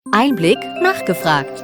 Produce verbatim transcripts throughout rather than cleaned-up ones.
Einblick nachgefragt.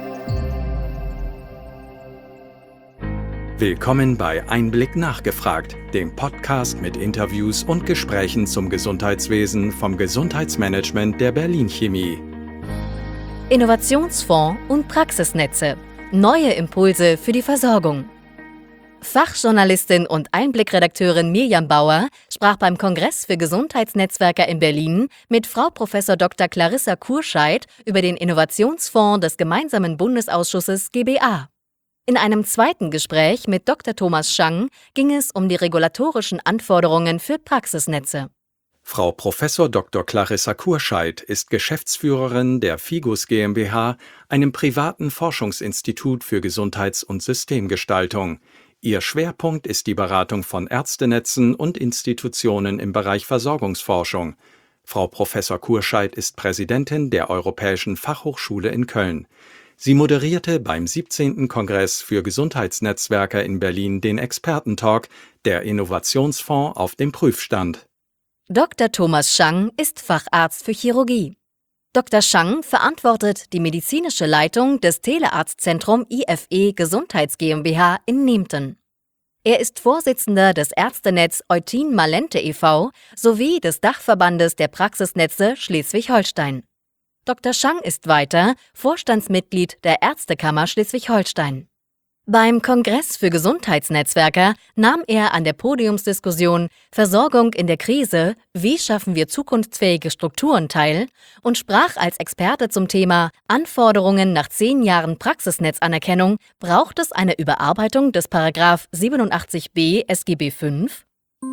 Willkommen bei Einblick nachgefragt, dem Podcast mit Interviews und Gesprächen zum Gesundheitswesen vom Gesundheitsmanagement der Berlin Chemie. Innovationsfonds und Praxisnetze. Neue Impulse für die Versorgung. Fachjournalistin und Einblickredakteurin Mirjam Bauer sprach beim Kongress für Gesundheitsnetzwerker in Berlin mit Frau Professor Doktor Clarissa Kurscheid über den Innovationsfonds des gemeinsamen Bundesausschusses G B A. In einem zweiten Gespräch mit Doktor Thomas Schang ging es um die regulatorischen Anforderungen für Praxisnetze. Frau Professor Doktor Clarissa Kurscheid ist Geschäftsführerin der FIGUS GmbH, einem privaten Forschungsinstitut für Gesundheits- und Systemgestaltung. Ihr Schwerpunkt ist die Beratung von Ärztenetzen und Institutionen im Bereich Versorgungsforschung. Frau Professor Kurscheid ist Präsidentin der Europäischen Fachhochschule in Köln. Sie moderierte beim siebzehnten Kongress für Gesundheitsnetzwerker in Berlin den Expertentalk Der Innovationsfonds auf dem Prüfstand. Doktor Thomas Schang ist Facharzt für Chirurgie. Doktor Schang verantwortet die medizinische Leitung des Telearztzentrum I F E Gesundheits GmbH in Nempten. Er ist Vorsitzender des Ärztenetz Eutin Malente e V sowie des Dachverbandes der Praxisnetze Schleswig-Holstein. Doktor Schang ist weiter Vorstandsmitglied der Ärztekammer Schleswig-Holstein. Beim Kongress für Gesundheitsnetzwerker nahm er an der Podiumsdiskussion Versorgung in der Krise – Wie schaffen wir zukunftsfähige Strukturen teil und sprach als Experte zum Thema Anforderungen nach zehn Jahren Praxisnetzanerkennung, braucht es eine Überarbeitung des Paragraph siebenundachtzig b S G B fünf?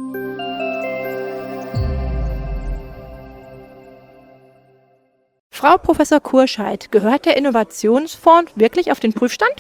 Frau Professor Kurscheid, gehört der Innovationsfonds wirklich auf den Prüfstand?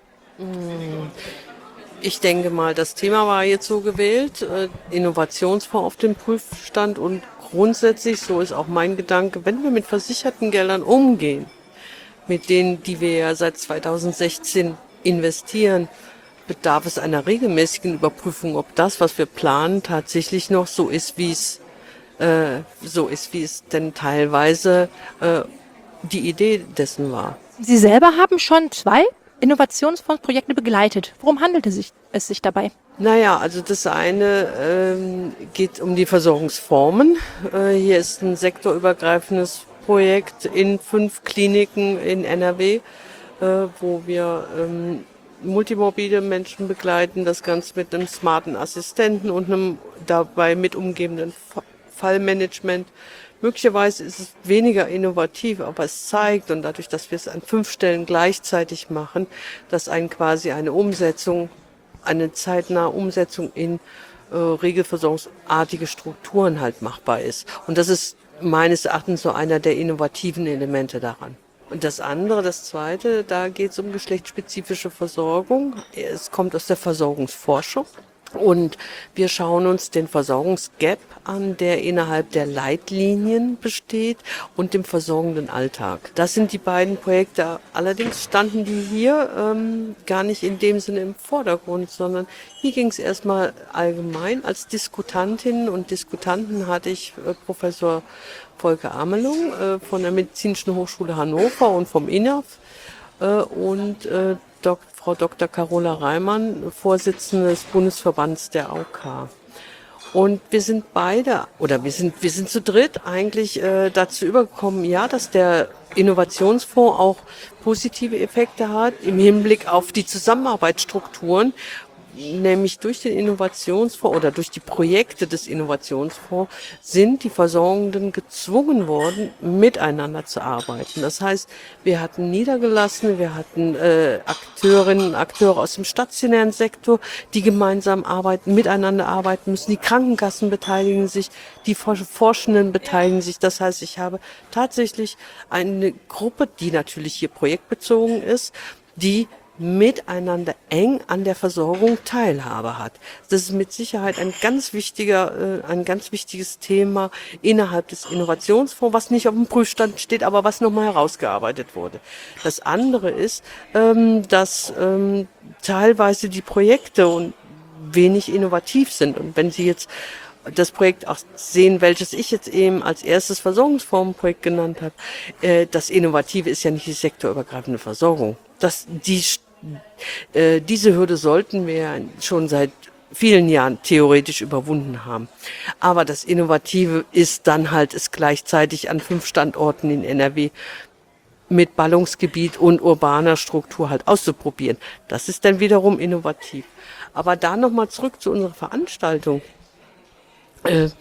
Ich denke mal, das Thema war jetzt so gewählt, äh, Innovationsfonds auf den Prüfstand, und grundsätzlich, so ist auch mein Gedanke, wenn wir mit versicherten Geldern umgehen, mit denen, die wir ja seit zweitausendsechzehn investieren, bedarf es einer regelmäßigen Überprüfung, ob das, was wir planen, tatsächlich noch so ist, wie es äh, so ist, wie es denn teilweise äh, die Idee dessen war. Sie selber haben schon zwei Innovationsfondsprojekte begleitet. Worum handelte sich, es sich dabei? Naja, also das eine ähm, geht um die Versorgungsformen. Äh, hier ist ein sektorübergreifendes Projekt in fünf Kliniken in N R W, äh, wo wir ähm, multimorbide Menschen begleiten, das Ganze mit einem smarten Assistenten und einem dabei mit umgebenden Fallmanagement. Möglicherweise ist es weniger innovativ, aber es zeigt, und dadurch, dass wir es an fünf Stellen gleichzeitig machen, dass ein quasi eine Umsetzung, eine zeitnahe Umsetzung in äh, regelversorgungsartige Strukturen halt machbar ist. Und das ist meines Erachtens so einer der innovativen Elemente daran. Und das andere, das zweite, da geht es um geschlechtsspezifische Versorgung. Es kommt aus der Versorgungsforschung. Und wir schauen uns den Versorgungsgap an, der innerhalb der Leitlinien besteht, und dem versorgenden Alltag. Das sind die beiden Projekte. Allerdings standen die hier ähm, gar nicht in dem Sinne im Vordergrund, sondern hier ging es erstmal allgemein. Als Diskutantinnen und Diskutanten hatte ich äh, Professor Volker Amelung äh, von der Medizinischen Hochschule Hannover und vom I N A F äh, und äh, Dok Frau Doktor Carola Reimann, Vorsitzende des Bundesverbands der A O K. Und wir sind beide, oder wir sind, wir sind zu dritt eigentlich äh, dazu übergekommen, ja, dass der Innovationsfonds auch positive Effekte hat im Hinblick auf die Zusammenarbeitsstrukturen, nämlich durch den Innovationsfonds oder durch die Projekte des Innovationsfonds sind die Versorgenden gezwungen worden, miteinander zu arbeiten. Das heißt, wir hatten Niedergelassene, wir hatten äh, Akteurinnen und Akteure aus dem stationären Sektor, die gemeinsam arbeiten, miteinander arbeiten müssen. Die Krankenkassen beteiligen sich, die Forschenden beteiligen sich. Das heißt, ich habe tatsächlich eine Gruppe, die natürlich hier projektbezogen ist, die miteinander eng an der Versorgung Teilhabe hat. Das ist mit Sicherheit ein ganz wichtiger, äh, ein ganz wichtiges Thema innerhalb des Innovationsfonds, was nicht auf dem Prüfstand steht, aber was nochmal herausgearbeitet wurde. Das andere ist, ähm, dass ähm, teilweise die Projekte und wenig innovativ sind. Und wenn Sie jetzt das Projekt auch sehen, welches ich jetzt eben als erstes Versorgungsformenprojekt genannt habe. Äh, das Innovative ist ja nicht die sektorübergreifende Versorgung. Das, die, äh, diese Hürde sollten wir schon seit vielen Jahren theoretisch überwunden haben. Aber das Innovative ist dann halt, es gleichzeitig an fünf Standorten in N R W mit Ballungsgebiet und urbaner Struktur halt auszuprobieren. Das ist dann wiederum innovativ. Aber da nochmal zurück zu unserer Veranstaltung. Äh,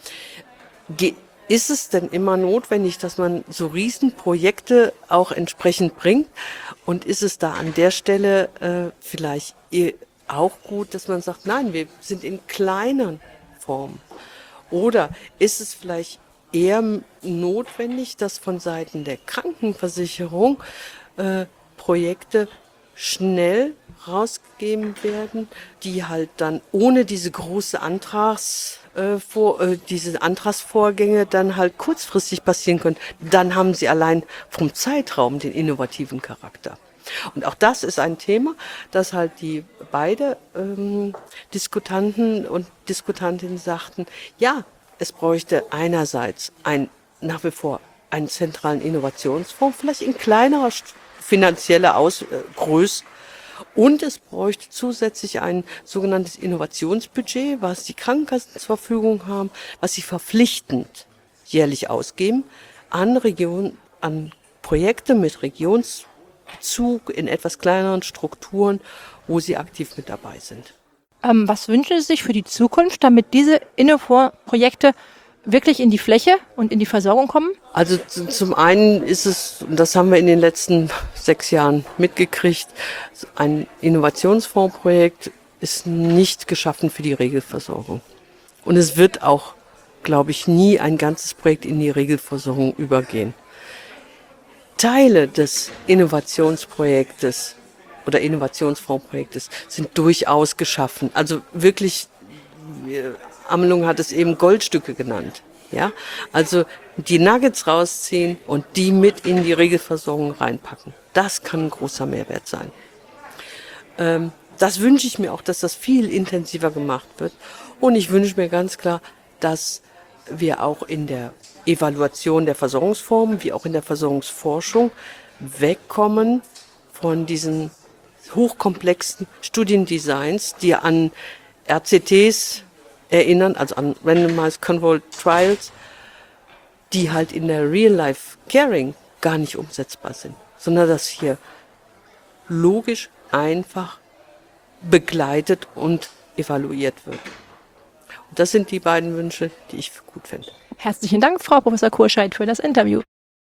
ist es denn immer notwendig, dass man so Riesenprojekte auch entsprechend bringt? Und ist es da an der Stelle äh, vielleicht auch gut, dass man sagt, nein, wir sind in kleineren Formen? Oder ist es vielleicht eher notwendig, dass von Seiten der Krankenversicherung äh, Projekte schnell rausgegeben werden, die halt dann ohne diese große Antrags, äh, vor, äh, diese Antragsvorgänge dann halt kurzfristig passieren können. Dann haben sie allein vom Zeitraum den innovativen Charakter. Und auch das ist ein Thema, dass halt die beide ähm, Diskutanten und Diskutantinnen sagten, ja, es bräuchte einerseits ein, nach wie vor einen zentralen Innovationsfonds, vielleicht in kleinerer finanzieller Aus, äh, Größe. Und es bräuchte zusätzlich ein sogenanntes Innovationsbudget, was die Krankenkassen zur Verfügung haben, was sie verpflichtend jährlich ausgeben an Regionen, an Projekte mit Regionsbezug in etwas kleineren Strukturen, wo sie aktiv mit dabei sind. Ähm, was wünschen Sie sich für die Zukunft, damit diese Innofonds-Projekte wirklich in die Fläche und in die Versorgung kommen? Also z- zum einen ist es, und das haben wir in den letzten sechs Jahren mitgekriegt, ein Innovationsfondsprojekt ist nicht geschaffen für die Regelversorgung. Und es wird auch, glaube ich, nie ein ganzes Projekt in die Regelversorgung übergehen. Teile des Innovationsprojektes oder Innovationsfondsprojektes sind durchaus geschaffen. Also wirklich, Amelung hat es eben Goldstücke genannt. Ja, also die Nuggets rausziehen und die mit in die Regelversorgung reinpacken. Das kann ein großer Mehrwert sein. Ähm, das wünsche ich mir auch, dass das viel intensiver gemacht wird. Und ich wünsche mir ganz klar, dass wir auch in der Evaluation der Versorgungsformen wie auch in der Versorgungsforschung wegkommen von diesen hochkomplexen Studiendesigns, die an R C Ts erinnern, also an Randomized Controlled Trials, die halt in der Real-Life-Caring gar nicht umsetzbar sind, sondern dass hier logisch einfach begleitet und evaluiert wird. Und das sind die beiden Wünsche, die ich gut finde. Herzlichen Dank, Frau Professor Kurscheid, für das Interview.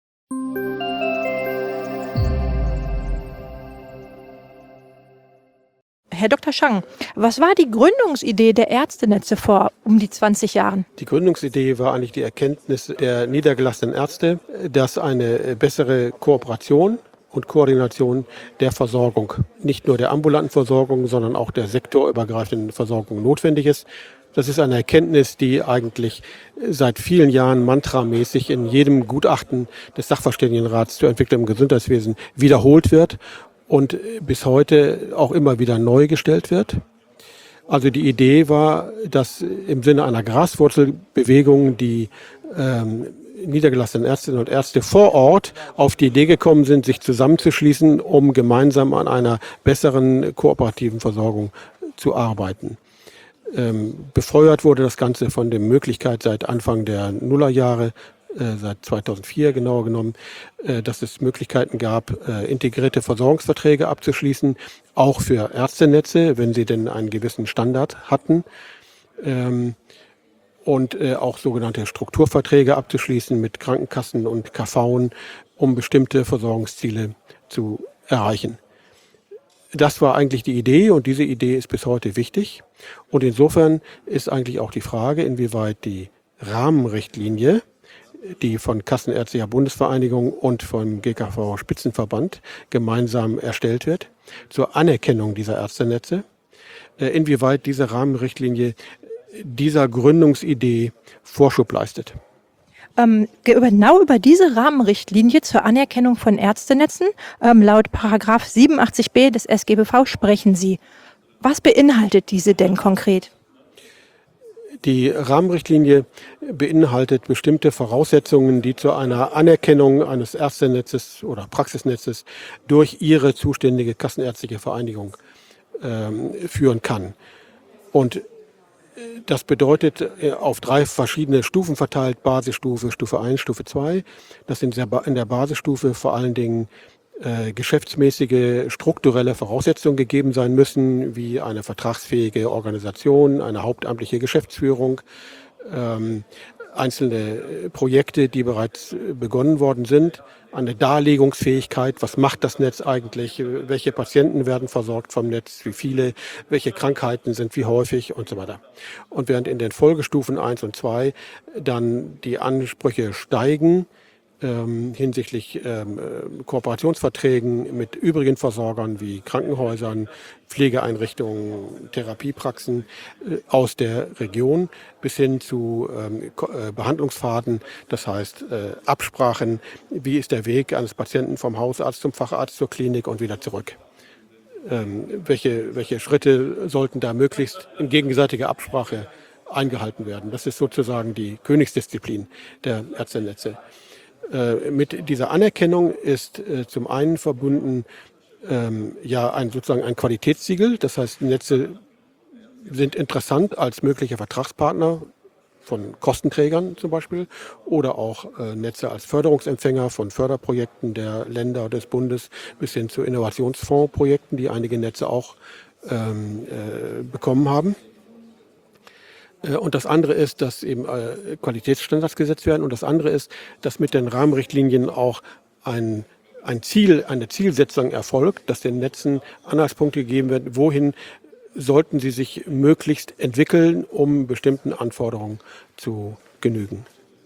Herr Doktor Schang, was war die Gründungsidee der Ärztenetze vor um die zwanzig Jahren? Die Gründungsidee war eigentlich die Erkenntnis der niedergelassenen Ärzte, dass eine bessere Kooperation und Koordination der Versorgung, nicht nur der ambulanten Versorgung, sondern auch der sektorübergreifenden Versorgung notwendig ist. Das ist eine Erkenntnis, die eigentlich seit vielen Jahren mantramäßig in jedem Gutachten des Sachverständigenrats zur Entwicklung im Gesundheitswesen wiederholt wird und bis heute auch immer wieder neu gestellt wird. Also die Idee war, dass im Sinne einer Graswurzelbewegung die ähm, niedergelassenen Ärztinnen und Ärzte vor Ort auf die Idee gekommen sind, sich zusammenzuschließen, um gemeinsam an einer besseren kooperativen Versorgung zu arbeiten. Ähm, befeuert wurde das Ganze von der Möglichkeit seit Anfang der Nullerjahre, äh, seit zweitausendvier genauer genommen, äh, dass es Möglichkeiten gab, äh, integrierte Versorgungsverträge abzuschließen, auch für Ärztenetze, wenn sie denn einen gewissen Standard hatten. Ähm, und äh, auch sogenannte Strukturverträge abzuschließen mit Krankenkassen und K V'n, um bestimmte Versorgungsziele zu erreichen. Das war eigentlich die Idee und diese Idee ist bis heute wichtig. Und insofern ist eigentlich auch die Frage, inwieweit die Rahmenrichtlinie, die von Kassenärztlicher Bundesvereinigung und vom G K V-Spitzenverband gemeinsam erstellt wird, zur Anerkennung dieser Ärztenetze, inwieweit diese Rahmenrichtlinie dieser Gründungsidee Vorschub leistet. Ähm, genau über diese Rahmenrichtlinie zur Anerkennung von Ärztenetzen, ähm, laut Paragraph siebenundachtzig b des S G B V sprechen Sie. Was beinhaltet diese denn konkret? Die Rahmenrichtlinie beinhaltet bestimmte Voraussetzungen, die zu einer Anerkennung eines Ärztenetzes oder Praxisnetzes durch ihre zuständige kassenärztliche Vereinigung ähm, führen kann. Und das bedeutet auf drei verschiedene Stufen verteilt: Basisstufe, Stufe eins, Stufe zwei. Das sind in der Basisstufe vor allen Dingen äh, geschäftsmäßige, strukturelle Voraussetzungen gegeben sein müssen, wie eine vertragsfähige Organisation, eine hauptamtliche Geschäftsführung, ähm, einzelne Projekte, die bereits begonnen worden sind, eine Darlegungsfähigkeit, was macht das Netz eigentlich, welche Patienten werden versorgt vom Netz, wie viele, welche Krankheiten sind wie häufig und so weiter. Und während in den Folgestufen eins und zwei dann die Ansprüche steigen, ähm, hinsichtlich ähm, Kooperationsverträgen mit übrigen Versorgern wie Krankenhäusern, Pflegeeinrichtungen, Therapiepraxen äh, aus der Region bis hin zu ähm, äh, Behandlungspfaden, das heißt äh, Absprachen, wie ist der Weg eines Patienten vom Hausarzt zum Facharzt zur Klinik und wieder zurück. Ähm, welche, welche Schritte sollten da möglichst in gegenseitiger Absprache eingehalten werden? Das ist sozusagen die Königsdisziplin der Ärztenetze. Äh, mit dieser Anerkennung ist äh, zum einen verbunden ähm, ja ein, sozusagen ein Qualitätssiegel. Das heißt, Netze sind interessant als mögliche Vertragspartner von Kostenträgern zum Beispiel oder auch äh, Netze als Förderungsempfänger von Förderprojekten der Länder, des Bundes bis hin zu Innovationsfondsprojekten, die einige Netze auch ähm, äh, bekommen haben. Und das andere ist, dass eben äh, Qualitätsstandards gesetzt werden. Und das andere ist, dass mit den Rahmenrichtlinien auch ein, ein Ziel, eine Zielsetzung erfolgt, dass den Netzen Anhaltspunkte gegeben werden, wohin sollten sie sich möglichst entwickeln, um bestimmten Anforderungen zu genügen.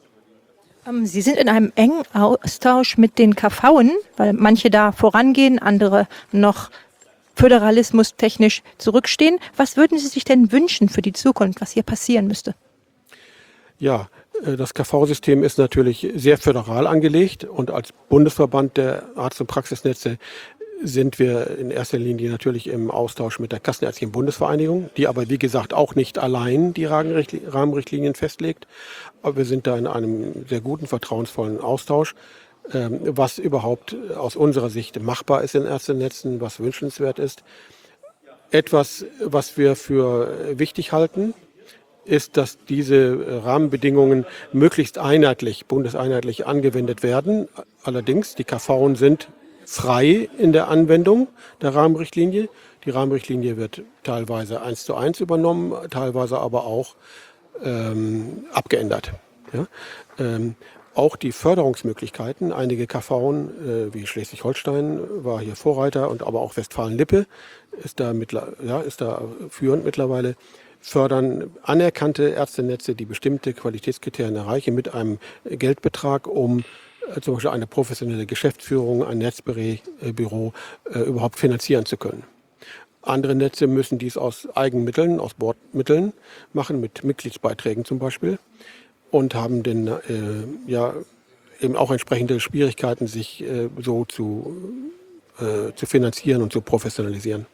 Sie sind in einem engen Austausch mit den K V'en, weil manche da vorangehen, andere noch föderalismus technisch zurückstehen. Was würden Sie sich denn wünschen für die Zukunft, was hier passieren müsste? Ja, das K V-System ist natürlich sehr föderal angelegt und als Bundesverband der Arzt- und Praxisnetze sind wir in erster Linie natürlich im Austausch mit der Kassenärztlichen Bundesvereinigung, die aber wie gesagt auch nicht allein die Rahmenrichtlinien festlegt. Aber wir sind da in einem sehr guten, vertrauensvollen Austausch, was überhaupt aus unserer Sicht machbar ist in Ärztenetzen, was wünschenswert ist. Etwas, was wir für wichtig halten, ist, dass diese Rahmenbedingungen möglichst einheitlich, bundeseinheitlich angewendet werden. Allerdings, die K V'en sind frei in der Anwendung der Rahmenrichtlinie. Die Rahmenrichtlinie wird teilweise eins zu eins übernommen, teilweise aber auch ähm, abgeändert. Ja? Ähm, Auch die Förderungsmöglichkeiten, einige K V'en äh, wie Schleswig-Holstein war hier Vorreiter und aber auch Westfalen-Lippe ist da, mittler, ja, ist da führend mittlerweile, fördern anerkannte Ärztenetze, die bestimmte Qualitätskriterien erreichen, mit einem Geldbetrag, um äh, zum Beispiel eine professionelle Geschäftsführung, ein Netzbüro äh, überhaupt finanzieren zu können. Andere Netze müssen dies aus Eigenmitteln, aus Bordmitteln machen, mit Mitgliedsbeiträgen zum Beispiel. Und haben dann äh, ja eben auch entsprechende Schwierigkeiten, sich äh, so zu, äh, zu finanzieren und zu professionalisieren.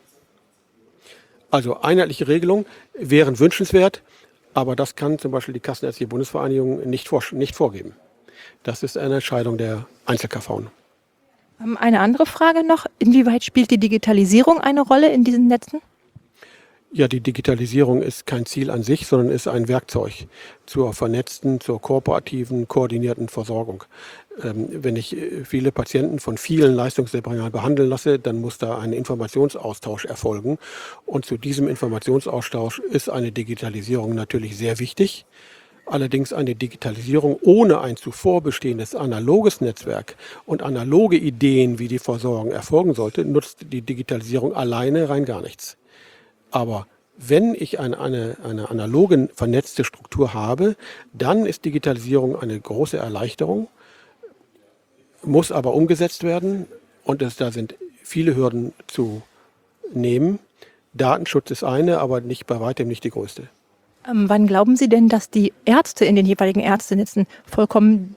Also einheitliche Regelungen wären wünschenswert, aber das kann zum Beispiel die Kassenärztliche Bundesvereinigung nicht, vor, nicht vorgeben. Das ist eine Entscheidung der Einzel-K V'en. Eine andere Frage noch, inwieweit spielt die Digitalisierung eine Rolle in diesen Netzen? Ja, die Digitalisierung ist kein Ziel an sich, sondern ist ein Werkzeug zur vernetzten, zur kooperativen, koordinierten Versorgung. Ähm, wenn ich viele Patienten von vielen Leistungserbringern behandeln lasse, dann muss da ein Informationsaustausch erfolgen. Und zu diesem Informationsaustausch ist eine Digitalisierung natürlich sehr wichtig. Allerdings eine Digitalisierung ohne ein zuvor bestehendes analoges Netzwerk und analoge Ideen, wie die Versorgung erfolgen sollte, nutzt die Digitalisierung alleine rein gar nichts. Aber wenn ich eine, eine, eine analoge vernetzte Struktur habe, dann ist Digitalisierung eine große Erleichterung, muss aber umgesetzt werden und es, da sind viele Hürden zu nehmen. Datenschutz ist eine, aber nicht bei weitem nicht die größte. Ähm, wann glauben Sie denn, dass die Ärzte in den jeweiligen Ärztenetzen vollkommen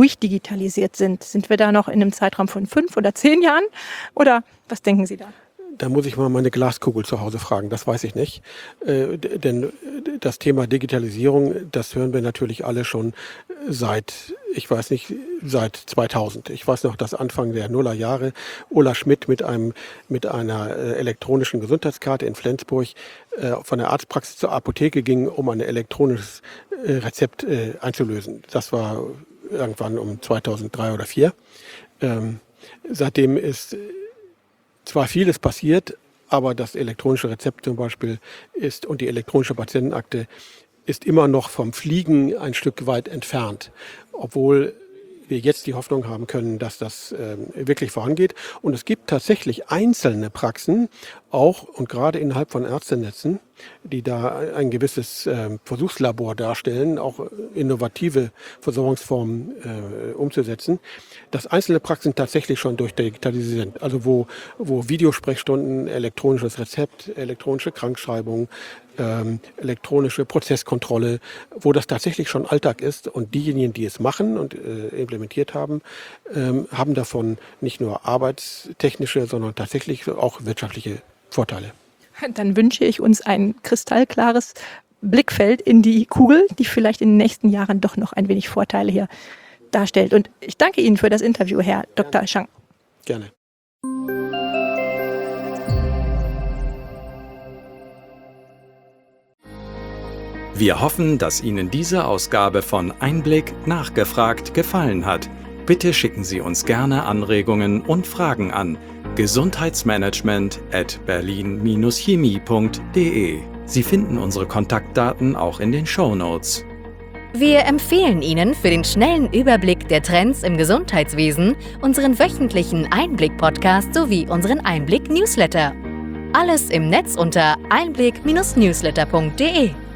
durchdigitalisiert sind? Sind wir da noch in einem Zeitraum von fünf oder zehn Jahren? Oder was denken Sie da? Da muss ich mal meine Glaskugel zu Hause fragen, das weiß ich nicht. Äh, d- denn das Thema Digitalisierung, das hören wir natürlich alle schon seit, ich weiß nicht, seit zweitausend. Ich weiß noch, dass Anfang der Nullerjahre Ulla Schmidt mit einem mit einer äh, elektronischen Gesundheitskarte in Flensburg äh, von der Arztpraxis zur Apotheke ging, um ein elektronisches äh, Rezept äh, einzulösen. Das war irgendwann um zweitausenddrei oder zweitausendvier. Ähm, seitdem ist zwar vieles passiert, aber das elektronische Rezept zum Beispiel ist und die elektronische Patientenakte ist immer noch vom Fliegen ein Stück weit entfernt, obwohl wir jetzt die Hoffnung haben können, dass das ähm, wirklich vorangeht. Und es gibt tatsächlich einzelne Praxen, auch und gerade innerhalb von Ärztenetzen, die da ein gewisses ähm, Versuchslabor darstellen, auch innovative Versorgungsformen äh, umzusetzen, dass einzelne Praxen tatsächlich schon durch digitalisiert sind. Also wo, wo Videosprechstunden, elektronisches Rezept, elektronische Krankschreibung, ähm, elektronische Prozesskontrolle, wo das tatsächlich schon Alltag ist und diejenigen, die es machen und äh, implementiert haben, ähm, haben davon nicht nur arbeitstechnische, sondern tatsächlich auch wirtschaftliche Vorteile. Dann wünsche ich uns ein kristallklares Blickfeld in die Kugel, die vielleicht in den nächsten Jahren doch noch ein wenig Vorteile hier darstellt. Und ich danke Ihnen für das Interview, Herr Doktor Shang. Gerne. Wir hoffen, dass Ihnen diese Ausgabe von Einblick nachgefragt gefallen hat. Bitte schicken Sie uns gerne Anregungen und Fragen an gesundheitsmanagement at berlin Bindestrich chemie Punkt de. Sie finden unsere Kontaktdaten auch in den Shownotes. Wir empfehlen Ihnen für den schnellen Überblick der Trends im Gesundheitswesen unseren wöchentlichen Einblick-Podcast sowie unseren Einblick-Newsletter. Alles im Netz unter einblick Bindestrich newsletter Punkt de.